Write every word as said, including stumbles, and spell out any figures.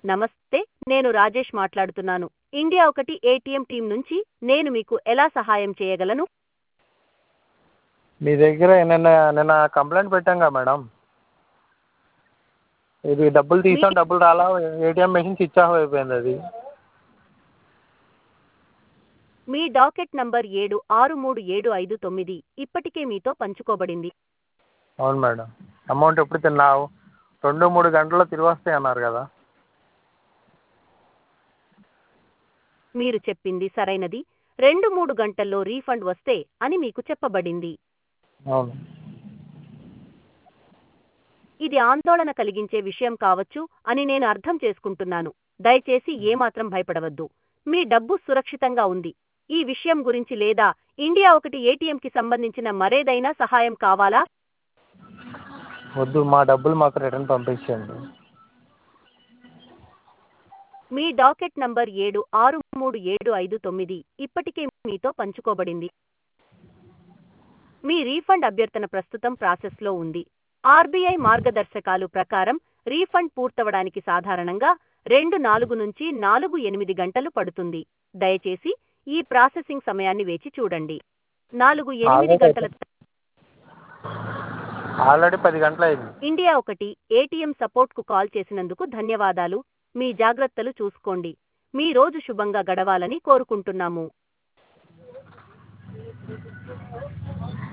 నమస్తే, నేను రాజేష్ మాట్లాడుతున్నాను. ఇండియా ఒకటి ఏటీఎం టీం నుంచి. నేను మీకు ఎలా సహాయం చేయగలను? మీ దగ్గర నిన్న నిన్న కంప్లైంట్ పెట్టాం కదా మేడం, ఇది డబ్బులు మీ తీసాం డబ్బులు రాలా, ఏటీఎం మెషిన్ స్విచ్ ఆఫ్ అయిపోయింది అది. మీ డాకెట్ నంబర్ ఏడు ఆరు మూడు ఏడు ఐదు తొమ్మిది ఇప్పటికే మీతో పంచుకోబడింది. అవును మేడం, అమౌంట్ ఎప్పుడు తిన్నావు? రెండు మూడు గంటల్లో తిరిగి వస్తాయి అన్నారు కదా. మీరు చెప్పింది సరైనది. రెండు మూడు గంటల్లో రీఫండ్ వస్తే అని మీకు చెప్పబడింది. అవును. ఇది ఆందోళన కలిగించే విషయం కావచ్చు అని నేను అర్థం చేసుకుంటున్నాను. దయచేసి ఏమాత్రం భయపడవద్దు. మీ డబ్బు సురక్షితంగా ఉంది. ఈ విషయం గురించి లేదా ఇండియా ఒకటి ఏటీఎంకి సంబంధించిన మరేదైనా సహాయం కావాలా? వద్దు, మా డబ్బులు మాకు రిటర్న్ పంపించండి. మీ డాకెట్ నంబర్ ఏడు ఆరు మూడు ఏడు ఐదు తొమ్మిది ఇప్పటికే మీతో పంచుకోబడింది. మీ రీఫండ్ అభ్యర్థన ప్రస్తుతం ప్రాసెస్లో ఉంది. ఆర్బీఐ మార్గదర్శకాలు ప్రకారం రీఫండ్ పూర్తవడానికి సాధారణంగా రెండు నాలుగు నుంచి నాలుగు ఎనిమిది గంటలు పడుతుంది. దయచేసి ఈ ప్రాసెసింగ్ సమయాన్ని వేచి చూడండి. నాలుగు ఎనిమిది ఆల్రెడీ గంటల ఆల్రెడీ పది గంటలు అయింది. ఇండియా ఒకటి ఏటీఎం సపోర్ట్కు కాల్ చేసినందుకు ధన్యవాదాలు. మీ జాగ్రత్తలు చూసుకోండి. మీ రోజు శుభంగా గడవాలని కోరుకుంటున్నాము.